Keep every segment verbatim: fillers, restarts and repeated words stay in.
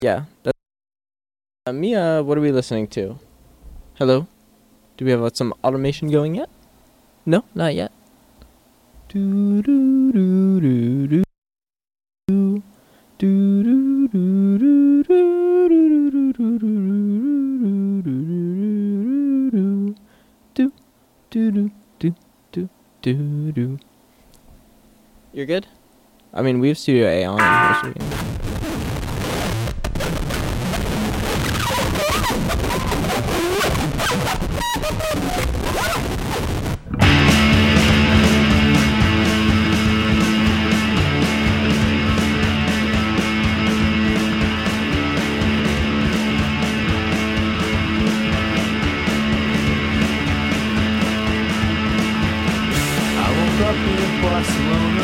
Yeah. That, uh, Mia, what are we listening to? Hello? Do we have uh, some automation going yet? No, not yet. Do do do do do do do do do do do do do do do. You're good? I mean, we have Studio A on. Barcelona,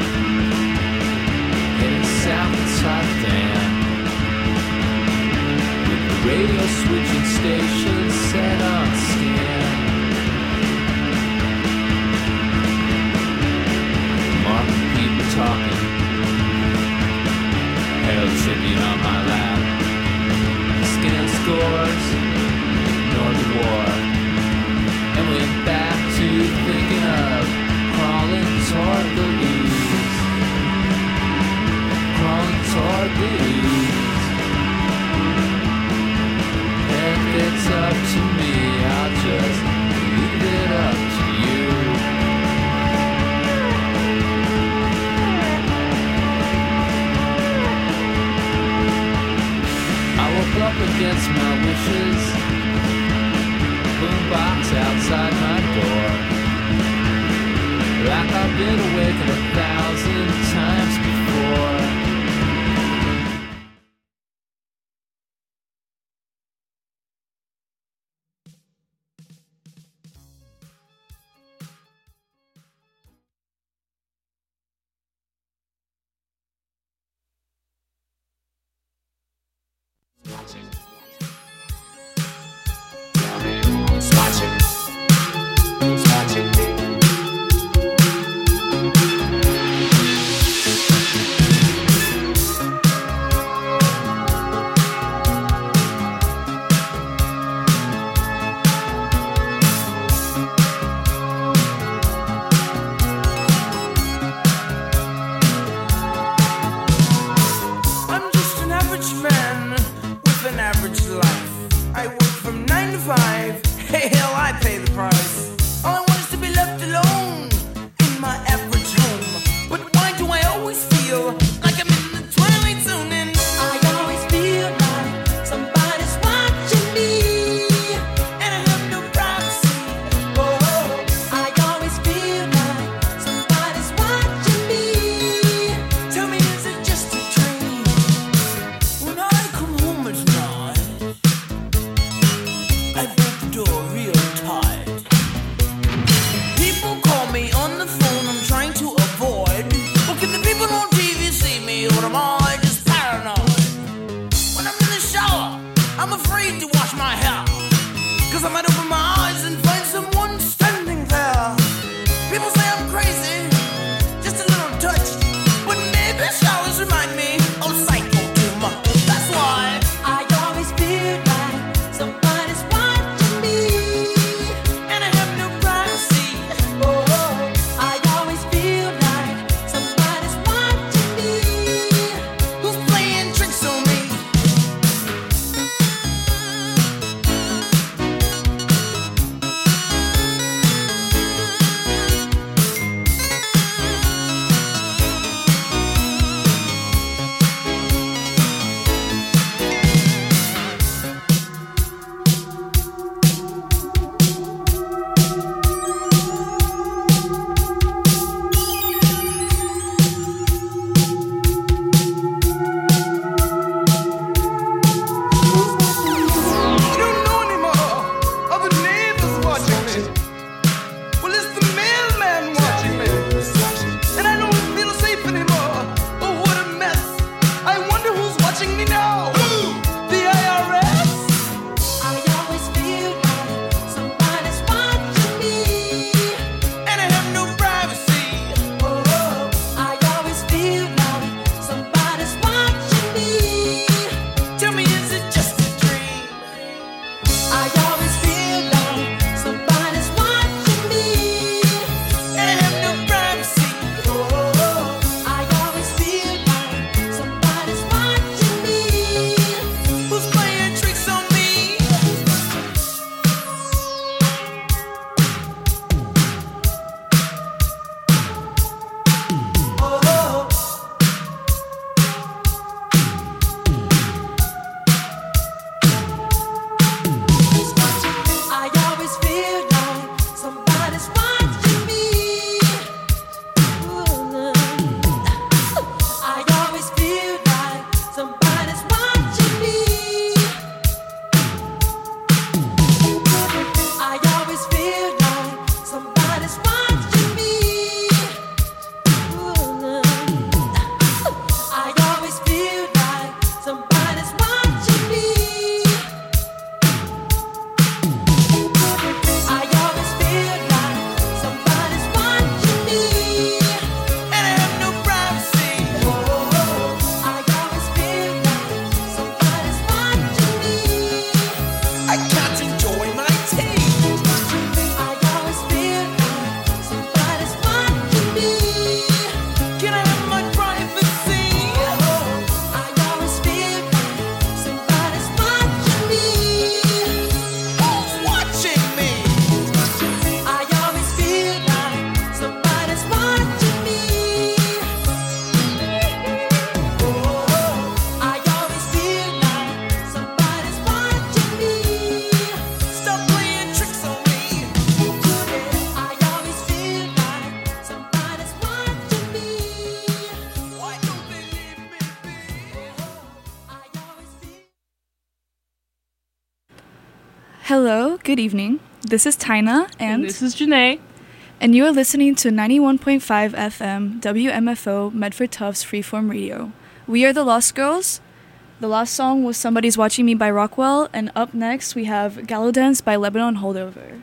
heading south to Rotterdam, with the radio switching stations set on scan. Marking people talking, held tribute on my lap. Scan scores, ignore the war, and went back to thinking of crawling toward the ooze, crawling toward the ooze. If it's up to me, I'll just leave it up to you. I woke up against my wishes, boombox outside my door. Like I've been awakened a thousand times before. Watching. Tell me who's watching. Who's watching me? Hello, good evening. This is Tyna and, And this is Janae. and you are listening to ninety-one point five F M W M F O Medford Tufts Freeform Radio. We are the Lost Girls. The last song was Somebody's Watching Me by Rockwell, and up next we have Gallo Dance by Lebanon Holdover.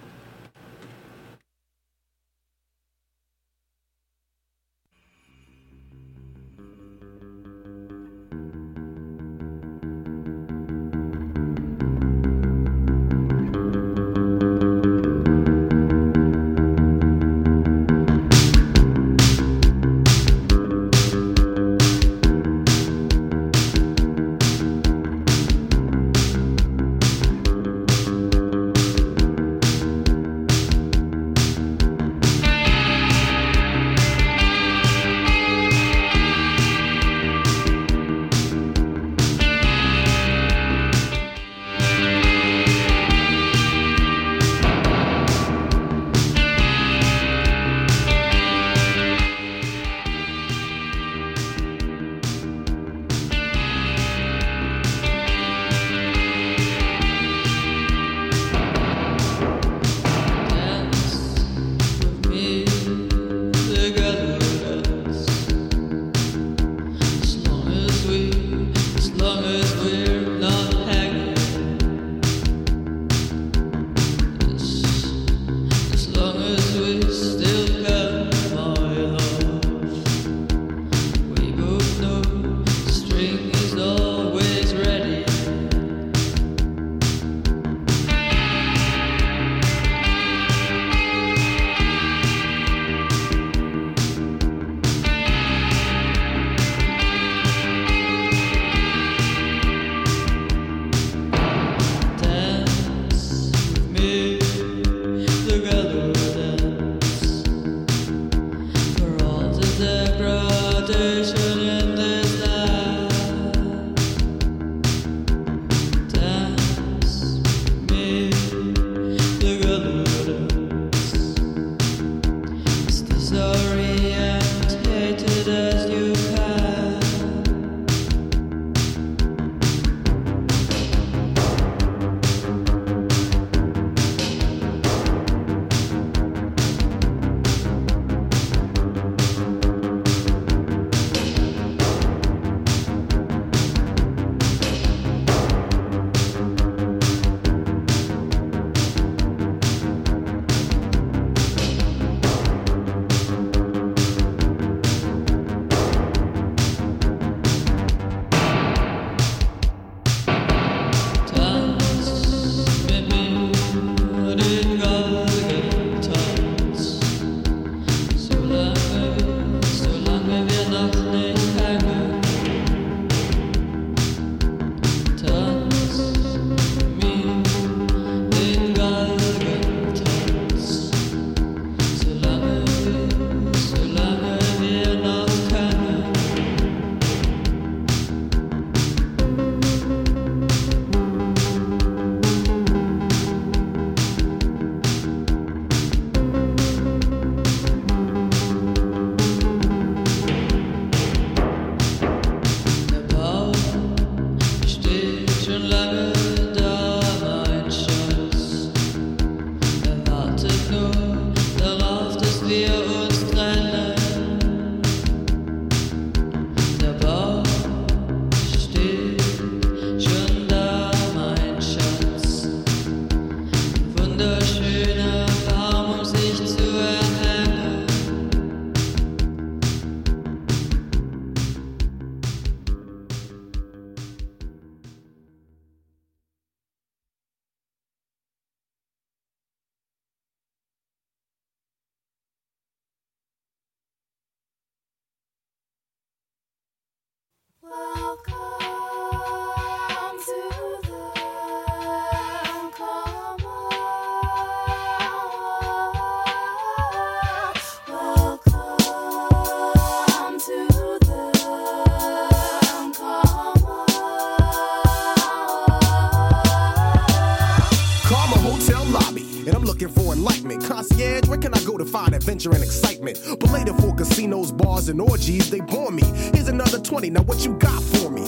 Concierge, where can I go to find adventure and excitement? But later for casinos, bars, and orgies, they bore me. Here's another twenty, now what you got for me? These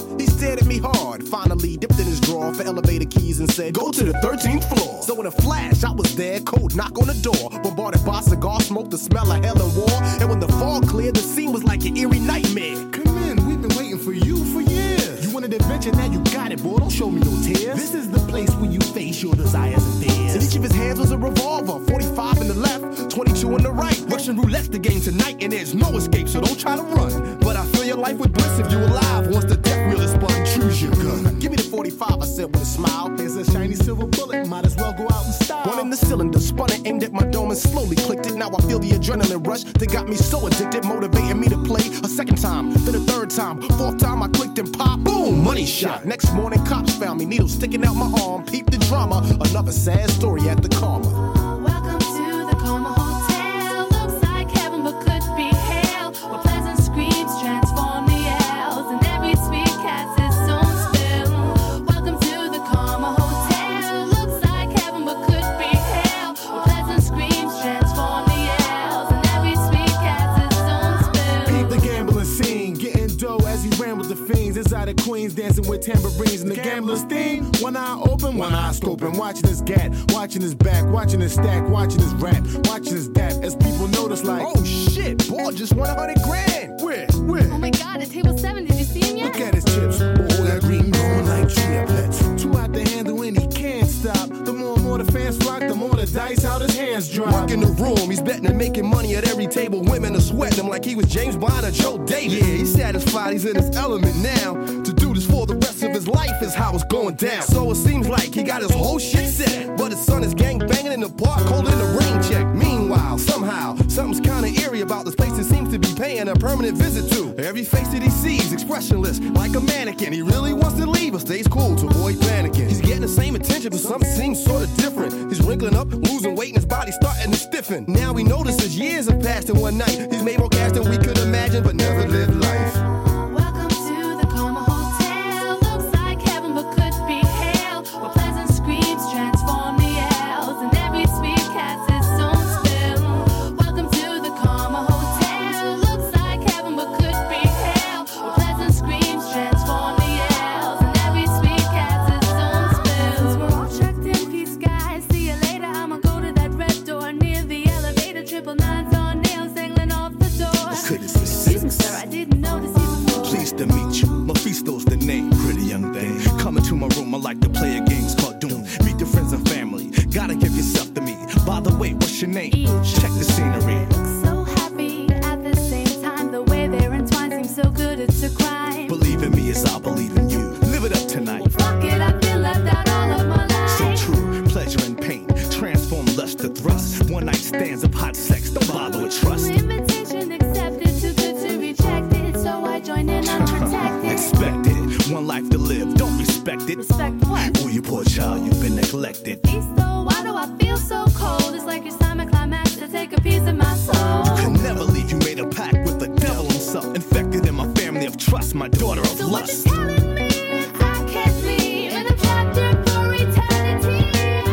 stared at me hard. Finally dipped in his drawer for elevator keys and said, go to the thirteenth floor. So in a flash, I was there, cold knock on the door. Bombarded by cigar smoke, the smell of hell and war. And when the fog cleared, the scene was like an eerie nightmare. Come in, we've been waiting for you for years. You wanted adventure, now you got it, boy. Don't show me no tears. This is the place where you face your desires and fears. In each of his hands was a revolver, forty-five in the left, twenty-two in the right. Russian roulette's the game tonight, and there's no escape, so don't try to run. But I fill your life with bliss if you're alive. Once the death wheel is spun, choose your gun. Give me the forty-five, I said with a smile. Here's a shiny silver bullet, might as well go out in style. One in the cylinder, spun it, aimed at my dome and slowly clicked it. Now I feel the adrenaline rush that got me so addicted, motivating me to play a second time, then a third time, fourth time I clicked and pop, boom, money shot. Next morning cops found me, needles sticking out my arm, peep the drama, another sad story at the Karma. Welcome to the Karma Hotel. Looks like heaven but could be hell, where pleasant screams transform the L's and every sweet cat's its own spell. Welcome to the Karma Hotel. Looks like heaven but could be hell, where pleasant screams transform the L's and every sweet cat's its own spell. Peep the gambling scene, getting dough as he ran with the fiends inside of Queens, dancing with tambourines and the gambler's theme. One eye open, one eye scoping, watching his gat, watching his back, watching his stack, watching his rap, watching his dap. As people notice, like, oh shit, boy just won a hundred grand. Where? Where? Oh my god, at table seven, did you see him yet? look at his chips, all that green going like chia pets. Two out the handle and he can't stop. The more and more the fans flock, the more the dice out his hands drop. Work in the room, he's betting and making money at every table. Women are sweating him like he was James Bond or Joe Davis. Yeah, he's satisfied, he's in his element now. To do this for the rest of his life is how it's going down. So it seems like he got his whole shit set, but his son is gang banging in the park, holding a rain check. Meanwhile, somehow, something's kinda eerie about this place that seems to be paying a permanent visit to. Every face that he sees, expressionless, like a mannequin. He really wants to leave, but stays cool to avoid panicking. He's getting the same attention, but something seems sorta different. He's wrinkling up, losing weight, and his body's starting to stiffen. Now he notices years have passed in one night. He's made more cash than we could imagine, but never lived life. Welcome to the Karma Hotel. Looks like heaven but could be hell, where pleasant screams transform the L's and every sweet cat's its own spell. Welcome to the Karma Hotel. Looks like heaven but could be hell, where pleasant screams transform the L's and every sweet cat's its own spell. Since we're all checked in, peace guys, see you later. I'ma go to that red door near the elevator. Triple nines on nails dangling off the door. Goodness, it's Excuse me, sir, I didn't notice you before. Pleased to meet you. Mephisto's the name, pretty young thing. Coming to my room, I like to play a games called Doom. Meet your friends and family. Gotta give yourself to me. By the way, what's your name? Check the scenery. So happy at the same time. The way they're entwined seems so good, it's a crime. Believe in me as I believe in you. Live it up tonight. Fuck it, I feel left out all of my life. So true, pleasure and pain. Transform lust to thrust. One night stands of hot sex. Don't bother with trust. Invitation accepted, too good to reject it. So I join in unprotected. Expect it. One life to live. Don't respect it. Respect what? Oh, you poor child, you've been neglected. Beasto, why do I feel so cold? It's like your stomach climax to take a piece of my soul. Could never leave. You made a pact with the devil himself. Infected in my family of trust, my daughter of So what lust. you're telling me is I can't leave in a chapter for eternity.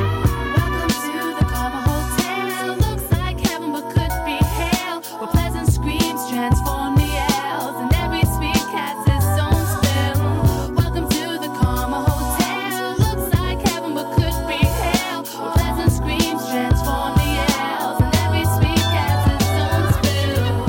Welcome to the Karma Hotel. Looks like heaven but could be hell, where pleasant screams transform the L's and every sweet cat's its own spell. Welcome to the Karma Hotel. Looks like heaven but could be hell, where pleasant screams transform the L's and every sweet cat's its own spell.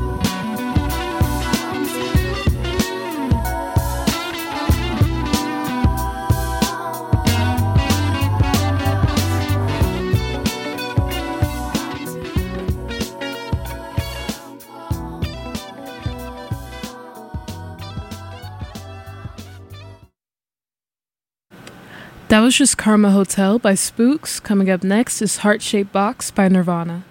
That was just Karma Hotel by Spooks. Coming up next is Heart Shaped Box by Nirvana.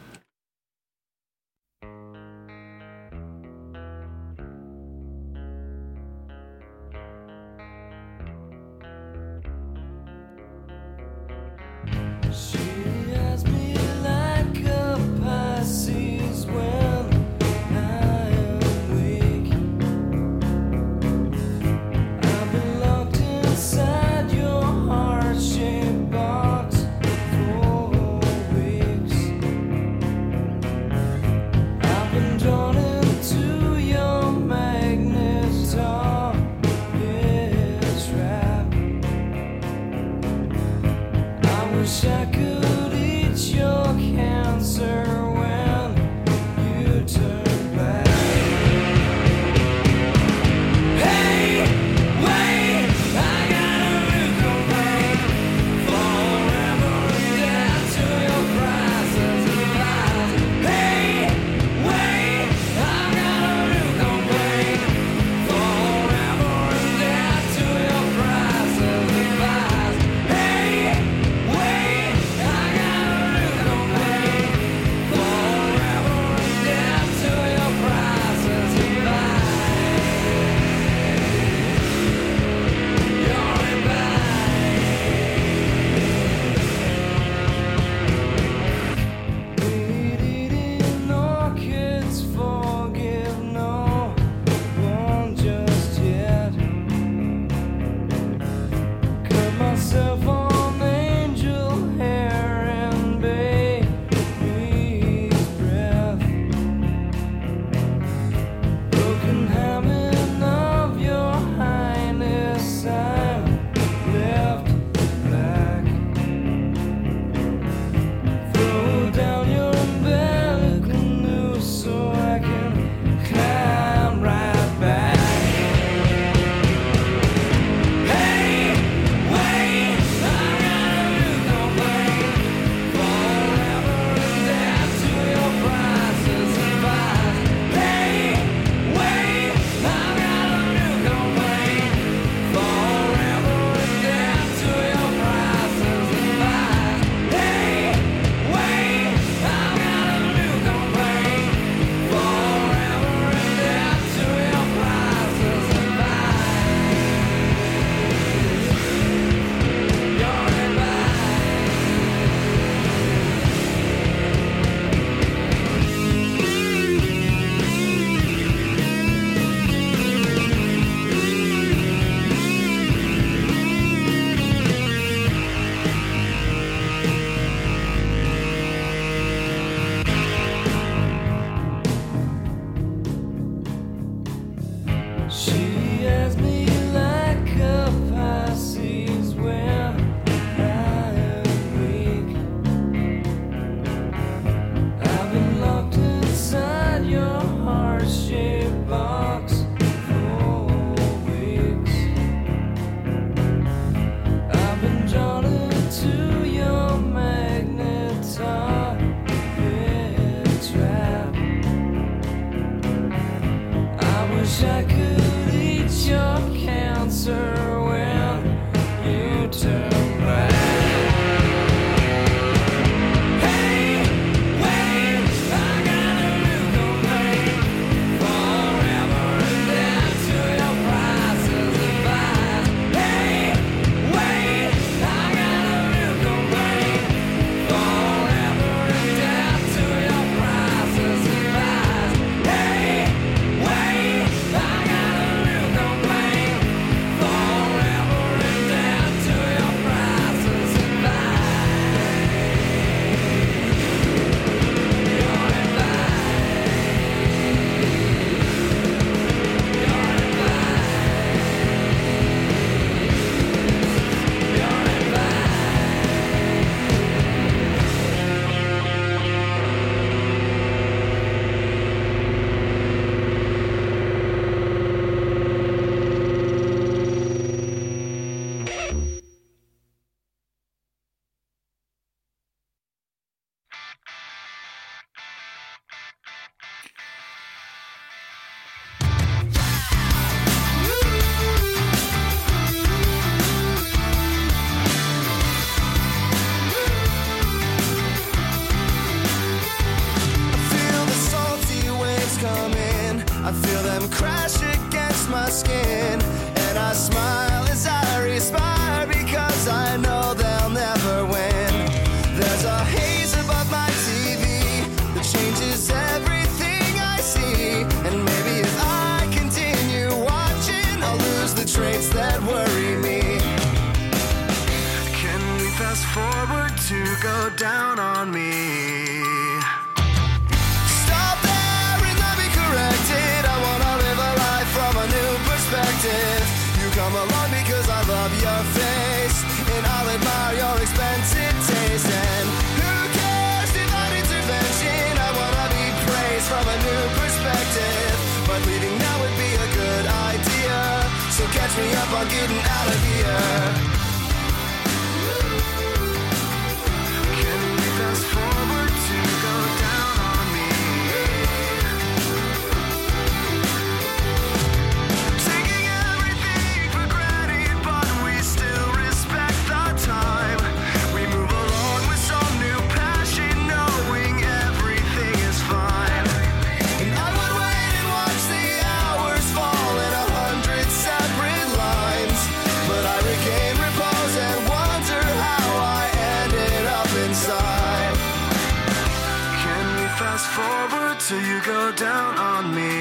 She has me like a Pisces when I am weak. I've been locked inside your heart-shaped box for weeks. wish I could eat your cancer when you turn back. Hey, wait, I got a new complaint. Forever dead to your prices and lies. Hey, wait, I got a new complaint. Forever dead to your prices and lies. Hey, wait, I got a new complaint. Forever dead to your prices and lies. You're in Eating orchids, forgive no one just yet. Cut myself on angel hair and baby's breath. Broken habit of your highness, I'm left back. Throw down your umbilical noose so I can climb right back. Hey, wait, I got a new complaint. Forever dead to your prices and lies. Hey, wait, I got a new complaint. Forever dead to your prices and lies. Hey, wait, I got a new complaint. Forever dead to your prices and lies. You're in She has me like a Pisces when I am weak. I've been locked inside your heart-shaped box for weeks. I've been drawn into your magnet target trap. I wish I could eat your cancer when you turn back. Hey, wait, I got a new complaint. Forever dead to your prices and lies. Hey, wait, I got a new complaint. Forever dead to your prices and lies. Hey, wait, I got a new complaint. Forever dead to your prices and lies. You're in Feel the salty waves come in. I feel them crash against my skin. And I smile as I respire because I know they'll never win. There's a haze above my T V that changes everything I see. And maybe if I continue watching, I'll lose the traits that worry me. Can we fast forward to go down on me? Stop there and let me correct it. I wanna live a life from a new perspective. You come along because I love your face, and I'll admire your expensive taste. catch me up on getting out of here. Can we fast forward to go down on me? Taking everything for granted, but we still respect the time. We move along with some new passion, knowing everything is fine. And I would wait and watch the hours fall in a hundred separate lines, but I regain repose and wonder how I ended up inside. Can we fast forward till you go down on me?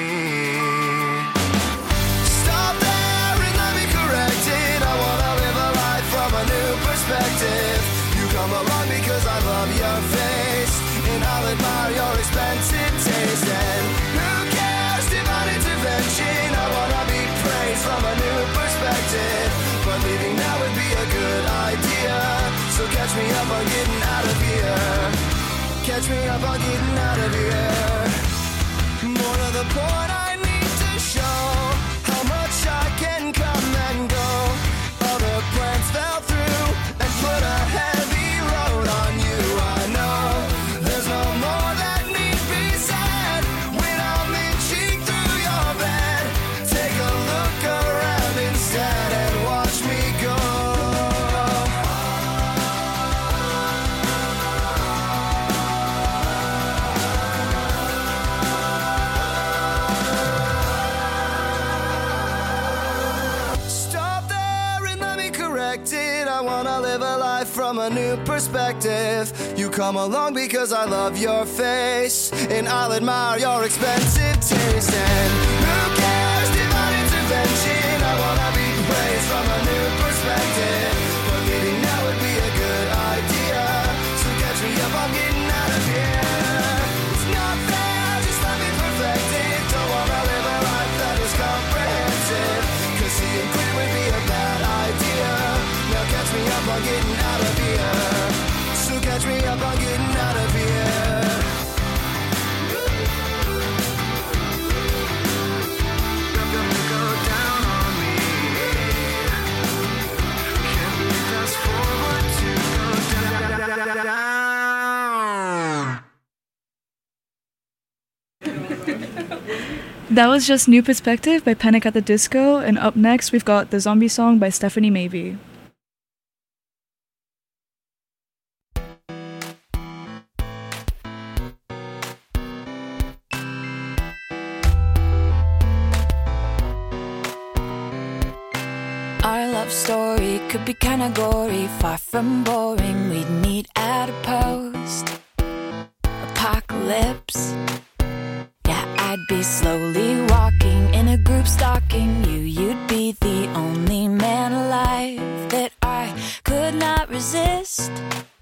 Stop there and let me correct it. I wanna live a life from a new perspective. You come along because I love your face, and I'll admire your expensive taste. And who cares, divine intervention? I wanna be praised from a new perspective, but leaving now would be a good idea. So catch me up on getting out of here. Catch me up on getting out of here. More to the point, I need to show how much I can come and go. Other plans fell through and put a heavy load on you. I know there's no more that need be said when I'm inching through your bed. Take a look around instead and watch me go. Stop there and let me correct it. I wanna live a life from a new perspective. You come along because I love your face, and I'll admire your expensive taste. And who cares, divine intervention? I wanna be praised from a new perspective, but leaving now would be a good idea. So catch me up, I'm getting out of here. It's not fair, just let me perfect it. Don't wanna live a life that is comprehensive, 'cause seeing clear would be a bad idea. Now catch me up on getting out of here. So catch me up on getting out of here. Go down on me. Can we fast forward to go down? That was just New Perspective by Panic at the Disco, and up next we've got The Zombie Song by Stephanie Maybe. Our love story could be kinda gory, far from boring. We'd meet at a post apocalypse. Yeah, I'd be slowly walking in a group stalking you. You'd be the only man alive that I could not resist.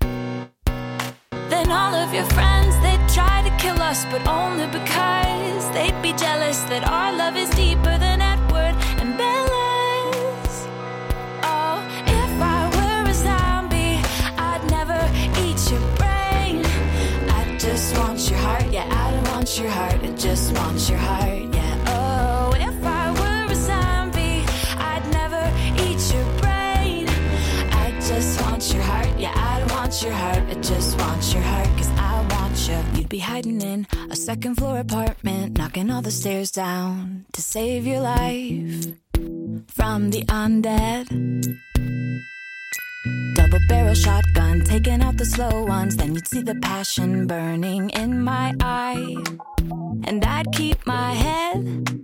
Then all of your friends, they'd try to kill us, but only because they'd be jealous that our love is deeper than Edward and Bella's. Oh, if I were a zombie, I'd never eat your brain. I just want your heart, yeah, I don't want your heart, I just want your heart, yeah. Oh, if I were a zombie, I'd never eat your brain. I just want your heart, yeah, I don't want your heart, I just want your heart, 'cause I want you. You'd be hiding in a second floor apartment, knocking all the stairs down to save your life from the undead. Double barrel shotgun, taking out the slow ones. Then you'd see the passion burning in my eye, and I'd keep my head.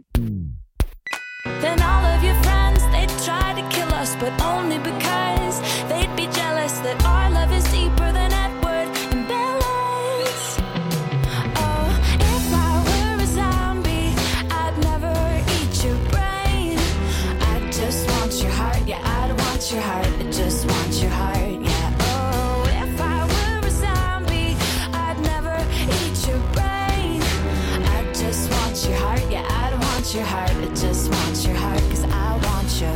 Then all of your friends, they'd try to kill us, but only because they'd be jealous that our love is deeper than Edward and Bella's. Oh, if I were a zombie, I'd never eat your brain. I just want your heart, yeah, I don't want your heart, I just want your heart, yeah. Oh, if I were a zombie, I'd never eat your brain. I just want your heart, yeah, I don't want your heart, I just want your heart, 'cause I want you.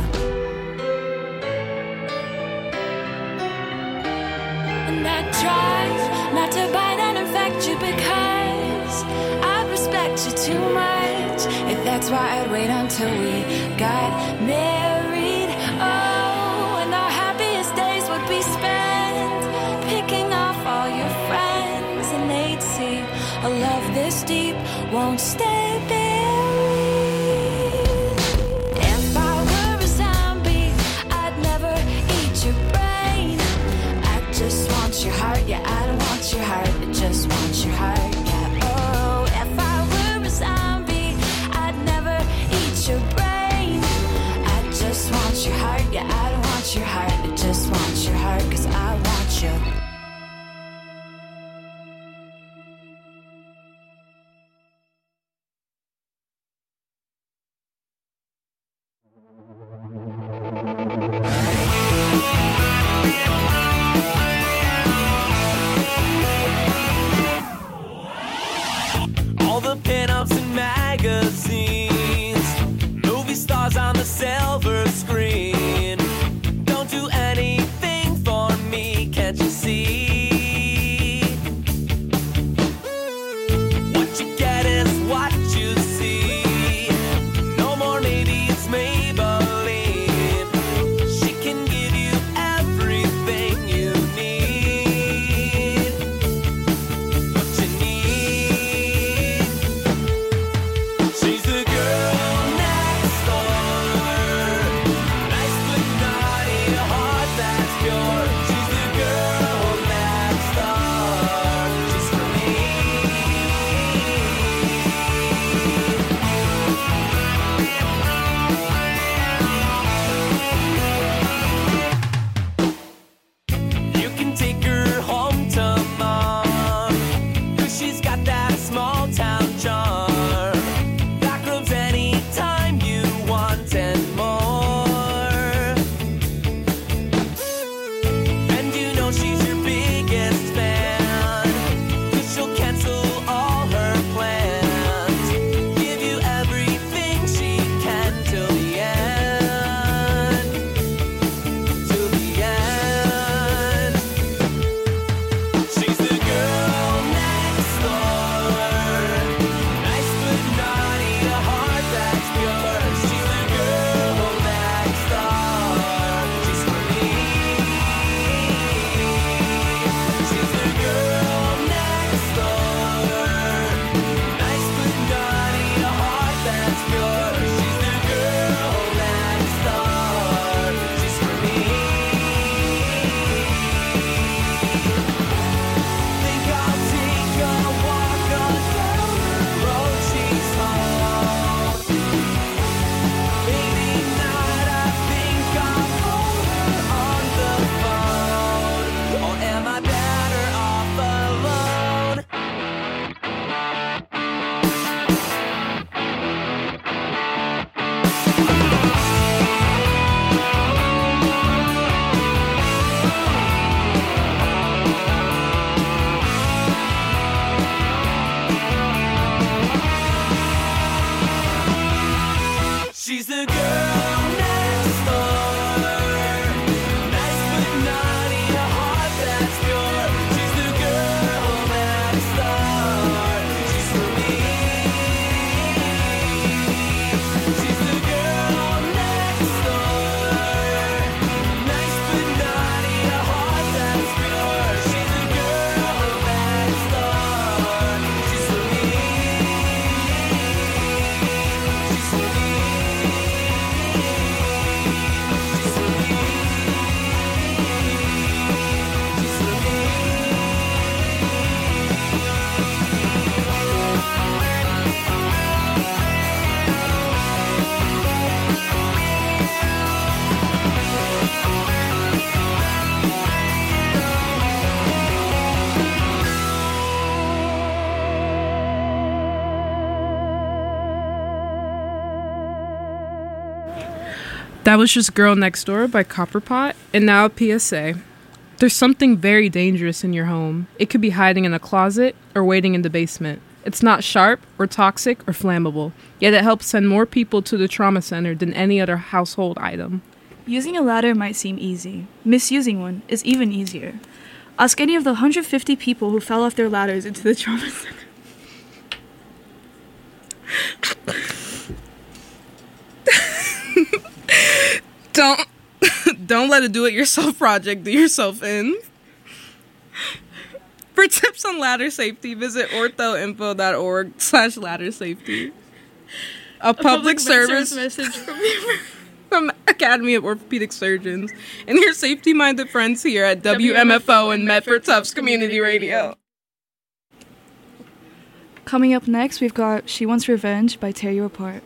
And I tried not to bite and infect you because I respect you too much. If that's why I'd wait until we got married. A love this deep won't stay buried. If I were a zombie, I'd never eat your brain. I just want your heart, yeah, I don't want your heart, I just want your heart, yeah. Oh, if I were a zombie, I'd never eat your brain. I just want your heart, yeah, I don't want your heart, I just want your heart, 'cause I want you. All the pinups and magazines, movie stars on the silver screen. Don't do anything for me, can't you see? What you get is what you see. No more maybe it's Maybelline. She can give you everything you need. What you need. She's the girl next door. Nice but naughty, a heart that's pure. She's the girl next door. She's for me. You can take her home to mom, 'cause she's got that small town charm. Back rooms anytime you want and more. And you know she's your biggest fan, 'cause she'll cancel all her plans. Give you everything she can till the end. Till the end. She's the girl next door. Nice but naughty, a heart that's pure. She's the girl next door. She's for me. She's the girl next door. Nice but naughty, a heart that's pure. She's the girl next door. She's for me. Think I'll take a walk on down the road she's on. Maybe not, I think I'll hold her on the phone. Or am I better off alone? She's the girl next door. Nice but naughty, a heart that's pure. She's the girl next door. She's for me. She's the girl next door. Nice but naughty, a heart that's pure. She's the girl next door. She's for me. She's for me. She's for me. She's for me. That was just Girl Next Door by Copperpot. And now a P S A. There's something very dangerous in your home. It could be hiding in a closet or waiting in the basement. It's not sharp or toxic or flammable, yet it helps send more people to the trauma center than any other household item. Using a ladder might seem easy. Misusing one is even easier. Ask any of the one hundred fifty people who fell off their ladders into the trauma center. Don't don't let a do-it-yourself project do yourself in. For tips on ladder safety, visit orthoinfo.org slash ladder safety. A public, public service message from from Academy of Orthopedic Surgeons and your safety-minded friends here at W M F O and Medford Tufts Community Radio. Coming up next, we've got She Wants Revenge by Tear You Apart.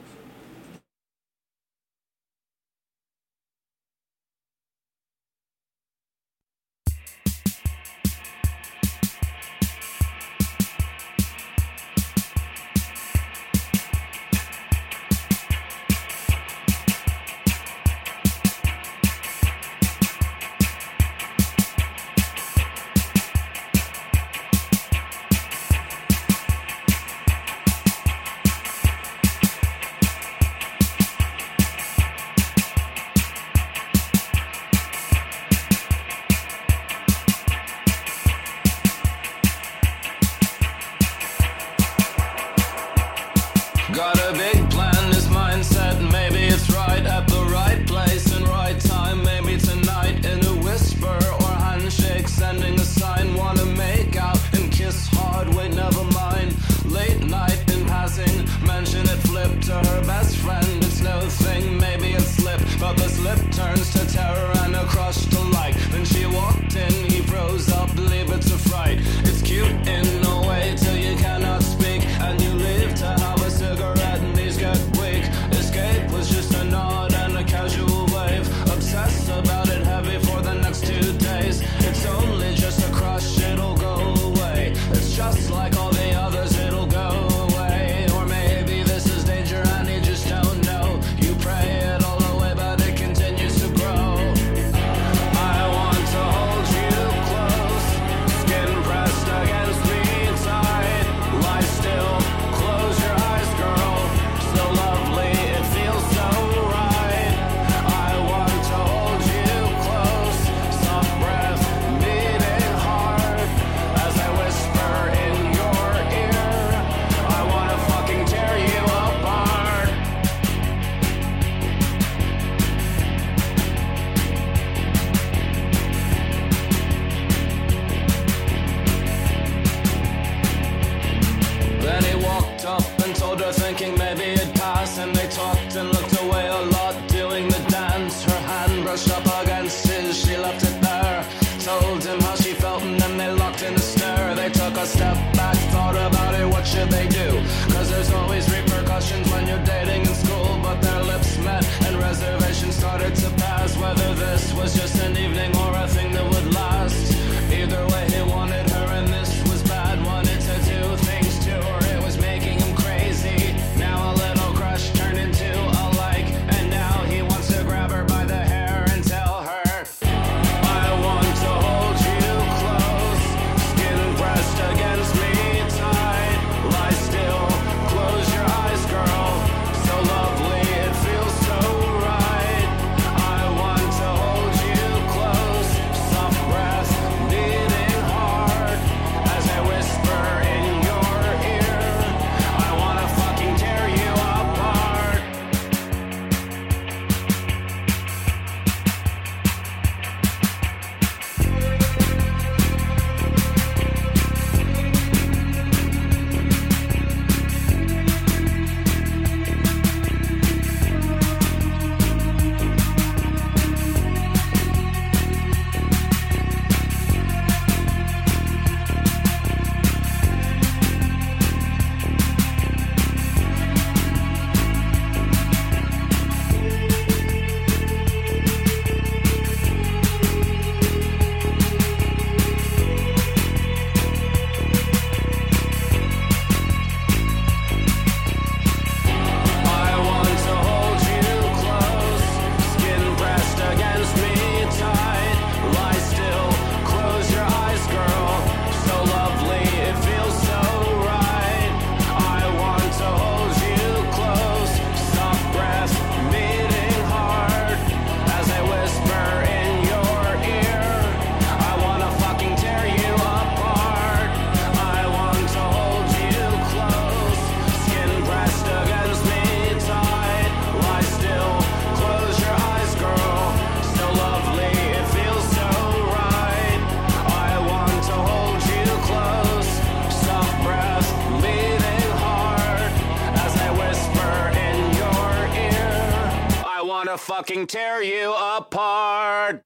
fucking tear you apart.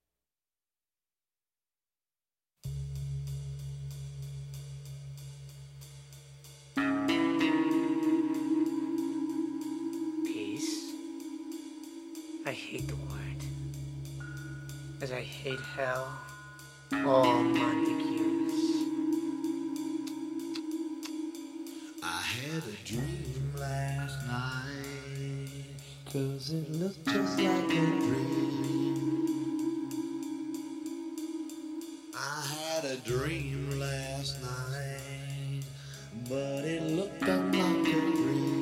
Peace? I hate the word. As I hate hell, all Montagues. I had a dream last night, 'cause it looked just like a dream. I had a dream last night, but it looked unlike a dream.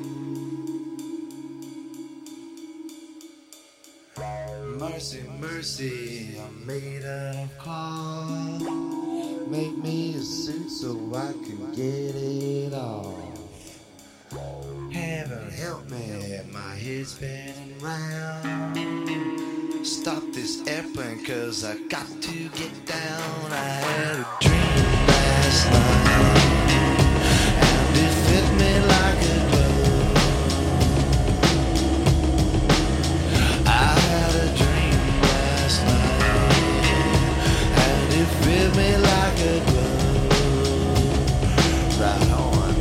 Mercy, mercy, I'm made of cloth. Make me a suit so I can get it off. Heaven help me, my head's spinning round. Stop this airplane, 'cause I got to get down. I had a dream last night, and it fit me like a glove. I had a dream last night, and it fit me like a glove. Right on.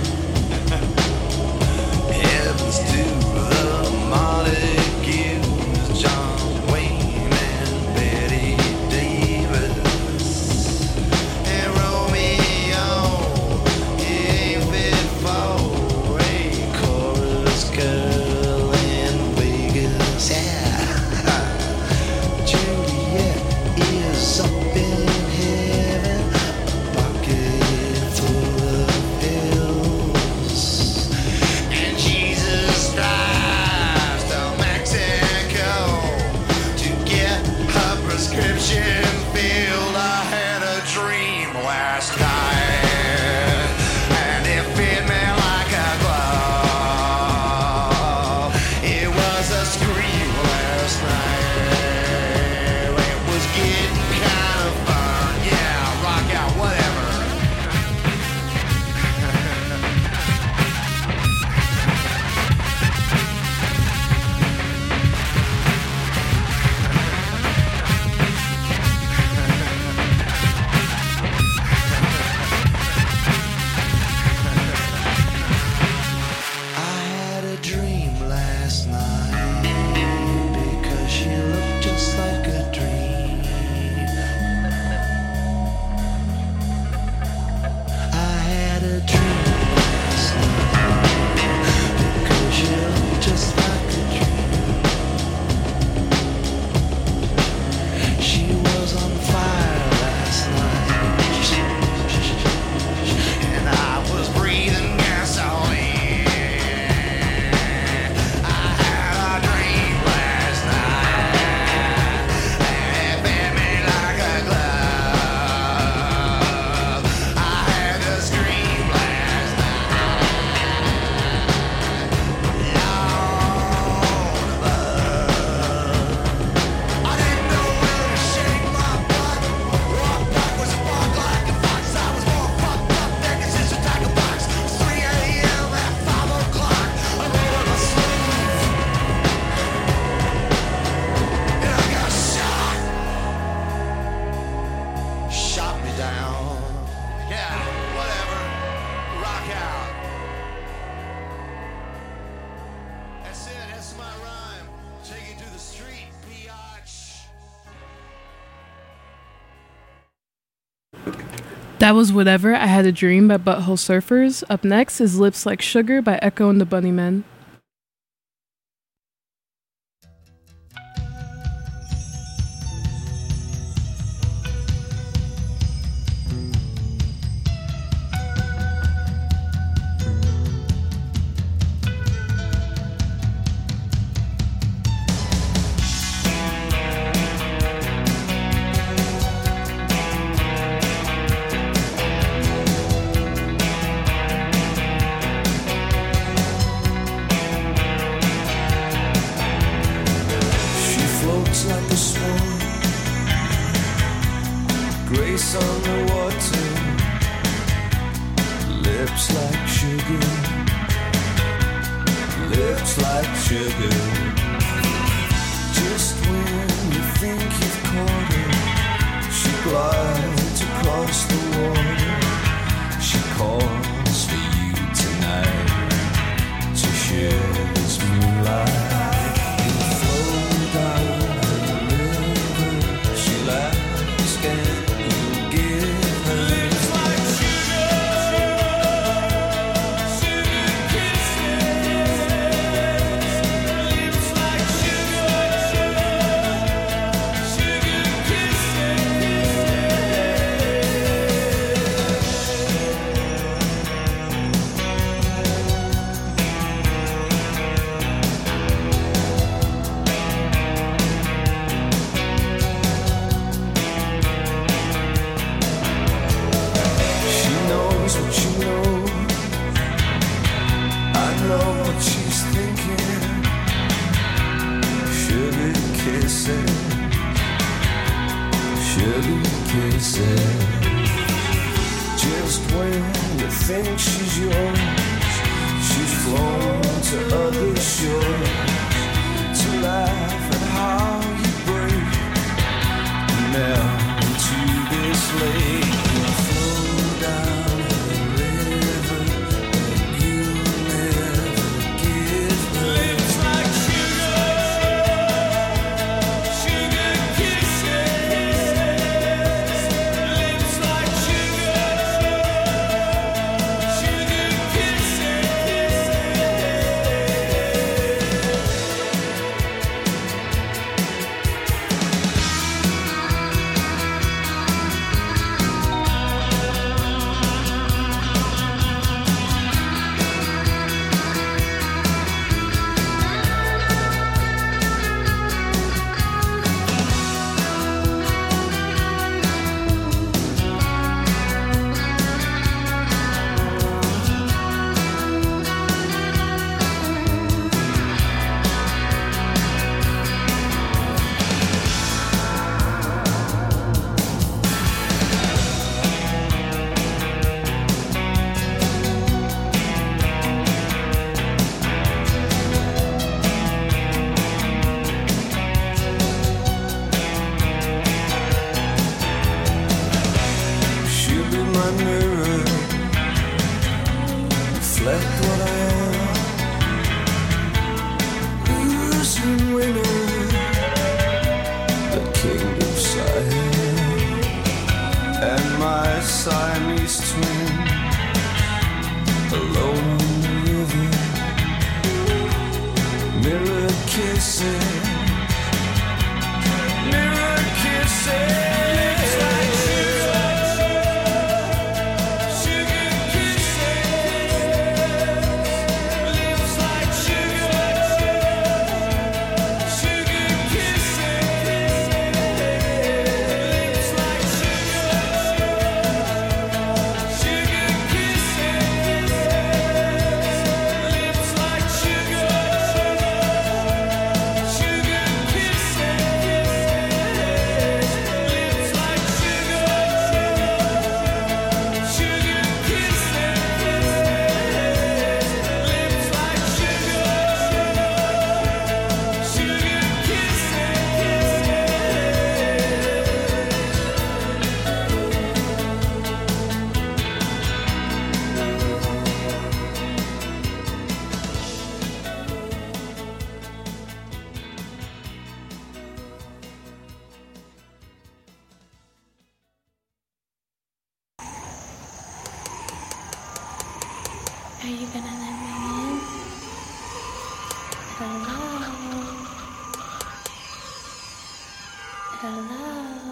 Heavens to the Montagues, John Wayne and Betty Davis, and Romeo, he ain't fit for a chorus girl in Vegas. Yeah, Juliet is up in heaven, a bucket full of pills, and Jesus drives to Mexico to get her prescription filled. I had a dream last night, and it fit me like a glove. It was a scream last night. It was getting kind of fun. Yeah, rock out, whatever. I had a dream last night, because she looked just like a dream. I had a dream last night, because she looked just like a dream. She was on fire last night, and I was breathing gasoline. I had a dream last night, and it bit me like a glove. I had to scream last night. Lord above. I didn't know where to shake my butt. Walk backwards and walk like a fox. I was more fucked up than a sister tiger box. It's three a.m. at five o'clock. I'm over my sleeve, and I got shot. Shot me down. Yeah, whatever. Rock out. That's it. That's my rhyme. Take it to the street, biatch. That was Whatever, I Had a Dream by Butthole Surfers. Up next is Lips Like Sugar by Echo and the Bunnymen. She floats like a swan, grace on the water, lips like sugar, lips like sugar. sugar kisses. Just when you think she's yours, she's flown to other shores to laugh at how you break. Now into this lake you flow down the river, and you'll never get there. Lips like sugar, sugar kisses. Lips like sugar, sugar kisses. She'll be my mirror, reflect what I am. Losing winner, the king of Siam, and my Siamese twin, alone on the river. Mirror kissing, mirror kissing. Lips like sugar, sugar kisses. Lips like sugar, sugar kisses. Lips like sugar, sugar kisses. Lips like sugar, sugar kisses. Lips like sugar, sugar kisses. Lips like sugar, sugar Are you gonna let me in? Hello? Hello?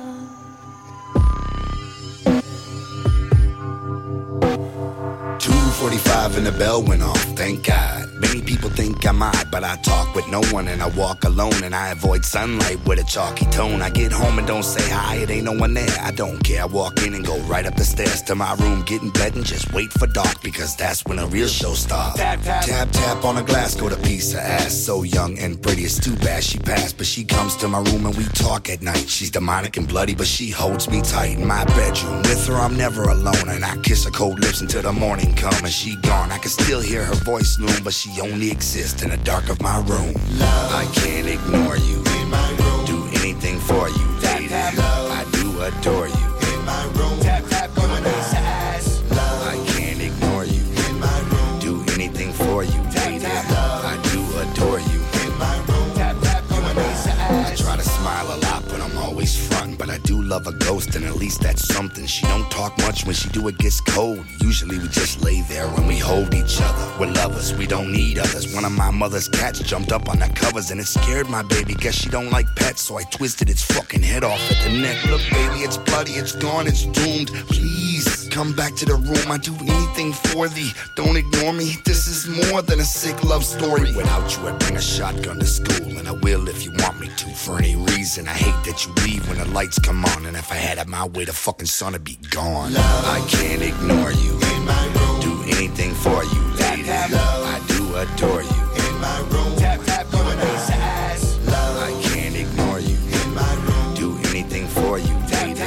two forty-five and the bell went off, thank God. Many people think I'm odd, but I talk with no one and I walk alone and I avoid sunlight with a chalky tone. I get home and don't say hi, it ain't no one there. I don't care, I walk in and go right up the stairs to my room, get in bed and just wait for dark because that's when a real show starts. Tap, tap, tap, tap on a glass, go to piece of ass. So young and pretty, it's too bad she passed, but she comes to my room and we talk at night. She's demonic and bloody, but she holds me tight in my bedroom. With her, I'm never alone, and I kiss her cold lips until the morning come and she gone. I can still hear her voice loom, but she only exists in the dark of my room. Love. I can't ignore you. In my room. Do anything for you, lady. Tap, tap, I do adore you. In my room. Tap, tap, on my ass. Love. I can't ignore you. In my room. Do anything for you, lady. Tap, tap, I do adore you. In my room. Tap, tap, on my ass. I try to smile a lot, but I'm always frontin'. But I do love a ghost, and at least that's something. She don't talk much when she do, it gets cold. Usually we just lay there when we hold each other. We're lovers, we don't need others. One of my mother's cats jumped up on the covers and it scared my baby. Guess she don't like pets, so I twisted its fucking head off at the neck. Look, baby, it's bloody, it's gone, it's doomed. Please come back to the room. I do anything for thee. Don't ignore me. This is more than a sick love story. Without you, I'd bring a shotgun to school, and I will if you want me to. For any reason, I hate that you leave when the lights come on, and if I had it my way, the fucking sun would be gone. Love. I can't ignore you. In my room. Do anything for you, lady. Tap, tap. I do adore you. In my room. Tap, tap, on my ass. Love. I can't ignore you. In my room. Do anything for you, lady. Tap,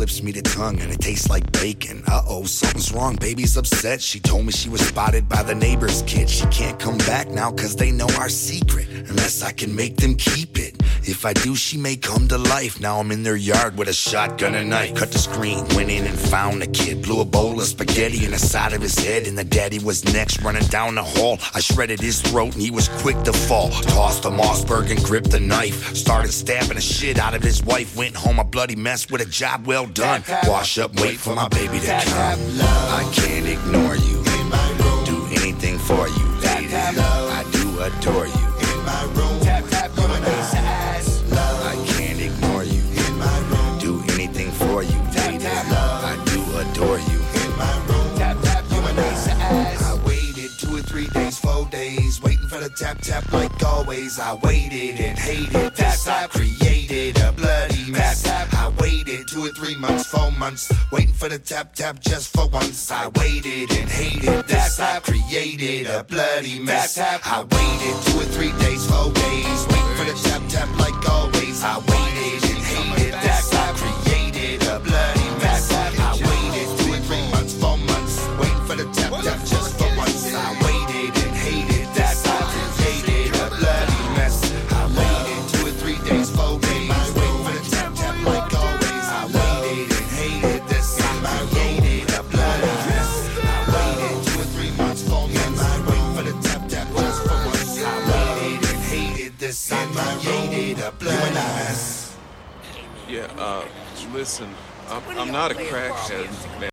slips me the tongue and it tastes like bacon. Uh-oh, something's wrong, baby's upset. She told me she was spotted by the neighbor's kid. She can't come back now cause they know our secret, unless I can make them keep it. If I do, she may come to life. Now I'm in their yard with a shotgun and knife. Cut the screen, went in and found the kid. Blew a bowl of spaghetti in the side of his head, and the daddy was next, running down the hall. I shredded his throat and he was quick to fall. Tossed the Mossberg and gripped the knife. Started stabbing the shit out of his wife. Went home a bloody mess with a job well done. Wash up, wait for my baby to come. I can't ignore you. Do anything for you, lady. I do adore you. In my room, tap tap, you and ass. I can't ignore you. In my room, do anything for you, lady. I do adore you. in my room, tap tap, you and ass. I waited two or three days, four days, waiting for the tap tap like always. I waited and hated this. I created a bloody mess. I waited two or three months, four months, waiting for the tap tap just for once. I waited and hated this. I created a bloody mess. I waited two or three days, four days, waiting for the tap tap like always. I waited and hated this. I created a bloody mess. I waited two or three months, four months, waiting for the tap tap just for once. I waited and hated that. I created a bloody mess. I waited two or three days, four days, waiting for the tap tap like always. I waited and hated this. I created a bloody mess. I waited two or three months, four months, waiting for the tap tap just for once. I waited and hated this. I created a bloody mess. Yeah, uh, listen, I'm, I'm not a crackhead, man.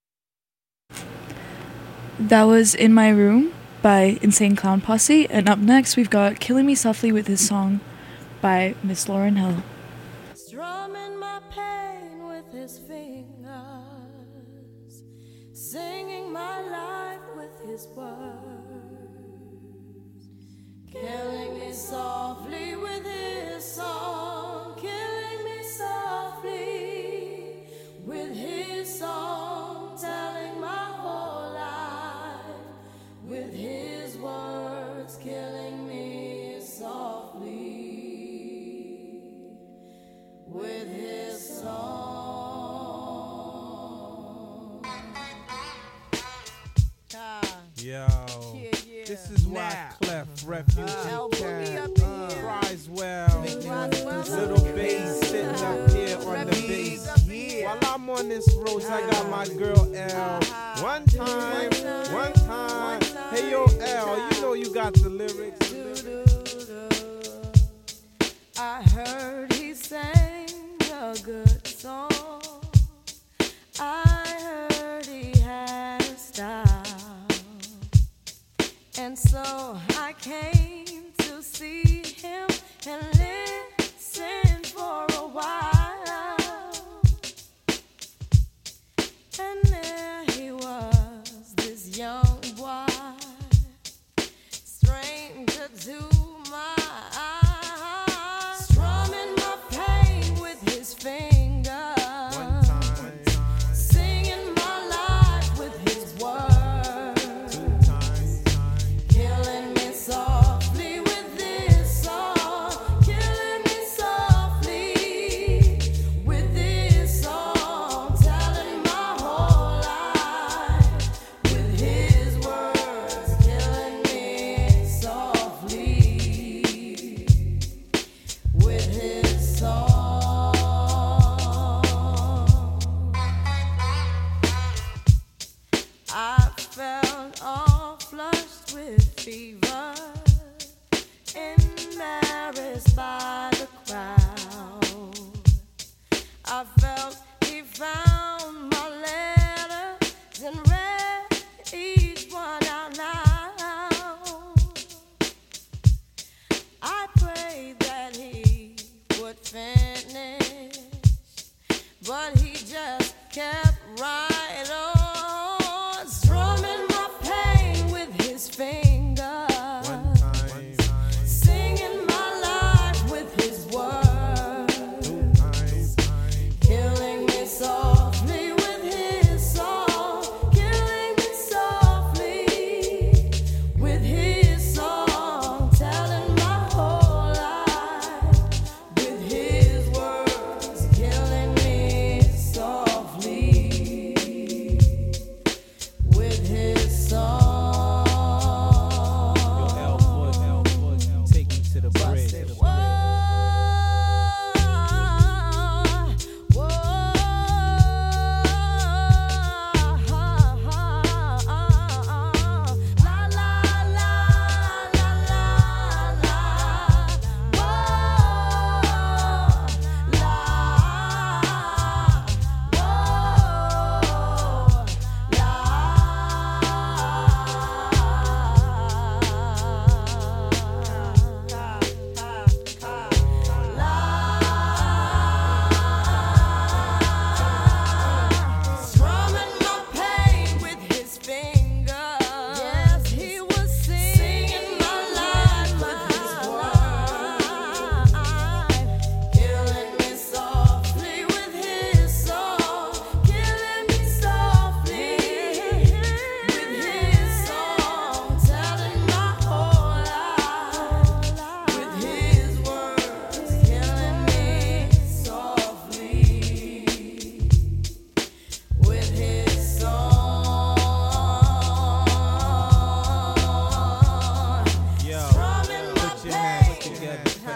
That was In My Room by Insane Clown Posse, and up next we've got Killing Me Softly with His Song by Miss Lauryn Hill. Strumming my pain with his fingers, singing my life with his words, killing me softly with his song, killing me softly with his song, telling my whole life with his words, killing me softly with his song. Yo, this is why Clef Refugee Cat cries well. Little bass sitting up here on the bass. While I'm on this road, I got my girl L. One time, one time. Hey yo L, you know you got the lyrics. I heard he sang a good song. I heard he had a style. And so I came to see him and listen for a while. And there he was, this young boy, stranger to my eyes, strumming my pain with his fingers, singing my life with his words, killing me softly with this song, killing me softly with this song, telling my whole life with his words, killing me softly with his song. I felt all flushed with fever, embarrassed by the crowd. I felt he found my letters and read each one out loud. I prayed that he would finish, but he just kept right on, strumming my pain with his fingers, singing my life with his words, killing me softly with his song, killing me softly with his song, telling my whole life with his words, killing me softly.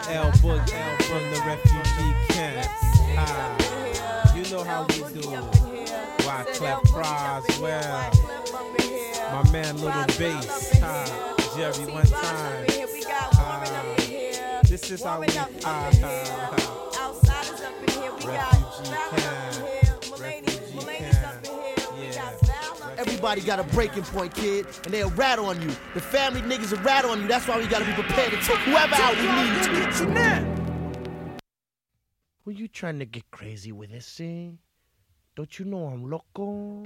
L Boogie from the refugee camp. Ah, you know how we do. Wyclef Croswell, my man Little Bass, ah, Jerry one time. Ah, this is how we ah, ah, ah. Refugee camp, refugee camp. Yeah. Everybody got a breaking point, kid, and they'll rat on you. The family niggas will rat on you. That's why we gotta be prepared to take whoever out we need to get you now. Who you trying to get crazy with this, eh? Don't you know I'm loco?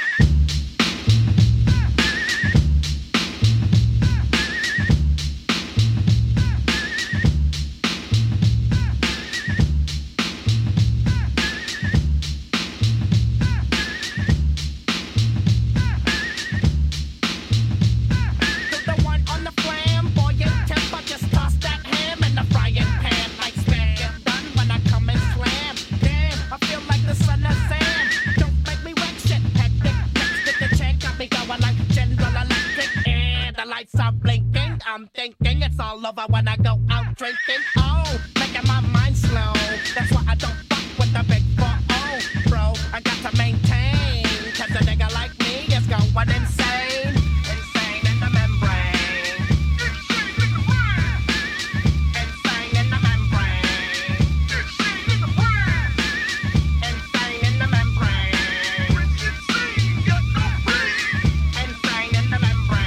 I'm thinking it's all over when I go out drinking. Oh, making my mind slow. That's why I don't fuck with the big four oh, bro. I got to maintain, cause a nigga like me is going insane. Insane in the membrane. Insane in the membrane. Insane in the membrane. Insane in the membrane.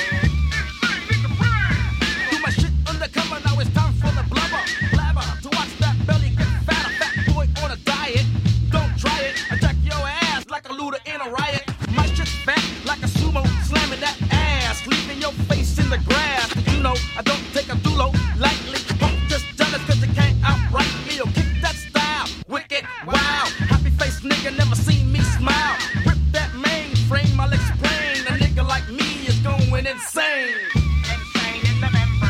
Undercover, now it's time for the blubber. Blabber, to watch that belly get fat. A fat boy on a diet. Don't try it. Attack your ass like a looter in a riot. My shit's fat like a sumo, slamming that ass, leaving your face in the grass. You know, I don't take a dulo lightly. Punk just jealous cause you can't outright me. Or kick that style. Wicked, wow. Happy face nigga, never seen me smile. Rip that mainframe, I'll explain. A nigga like me is going insane. Insane in the membrane.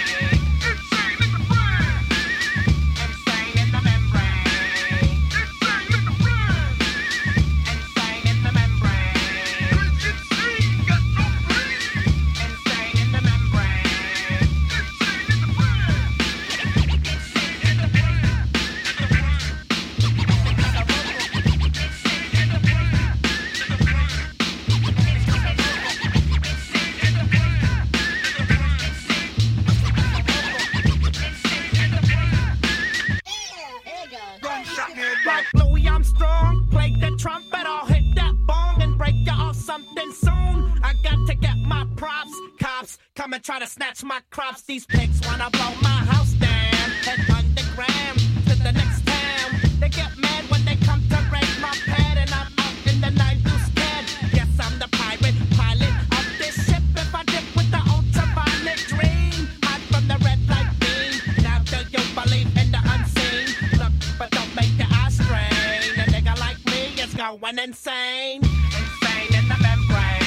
Like Louis Armstrong, play the trumpet, I'll hit that bong and break you off something soon. I got to get my props, cops come and try to snatch my crops. These pigs wanna blow my house down and underground to the next town. They get mad when they come to raid my pad and I'm out in the night to scared. Yes, I'm the pirate pilot of this ship. If I dip with the ultraviolet dream, hide from the red light beam. Now do you believe in the unseen? Look, but don't make your eyes strain. A nigga like me is going insane. Insane in the membrane.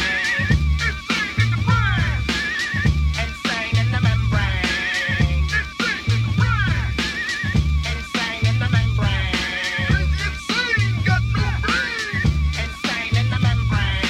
Insane in the membrane. Insane in the membrane. Insane in the membrane.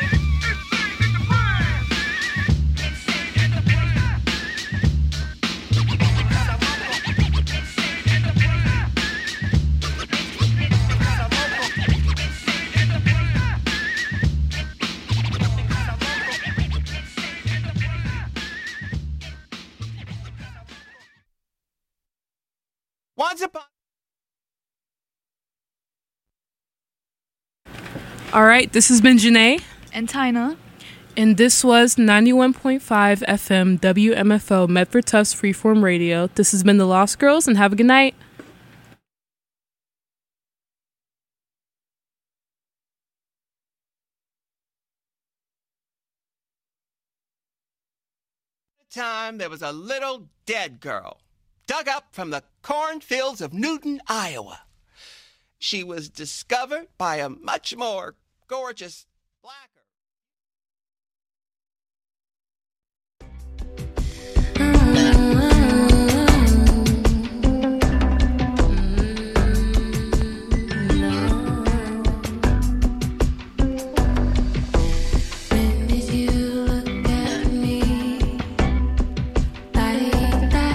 Once upon All right, this has been Janae. And Tina. And this was ninety-one point five F M W M F O Medford Tufts Freeform Radio. This has been The Lost Girls, and have a good night. Time there was a little dead girl dug up from the cornfields of Newton, Iowa. She was discovered by a much more gorgeous blacker.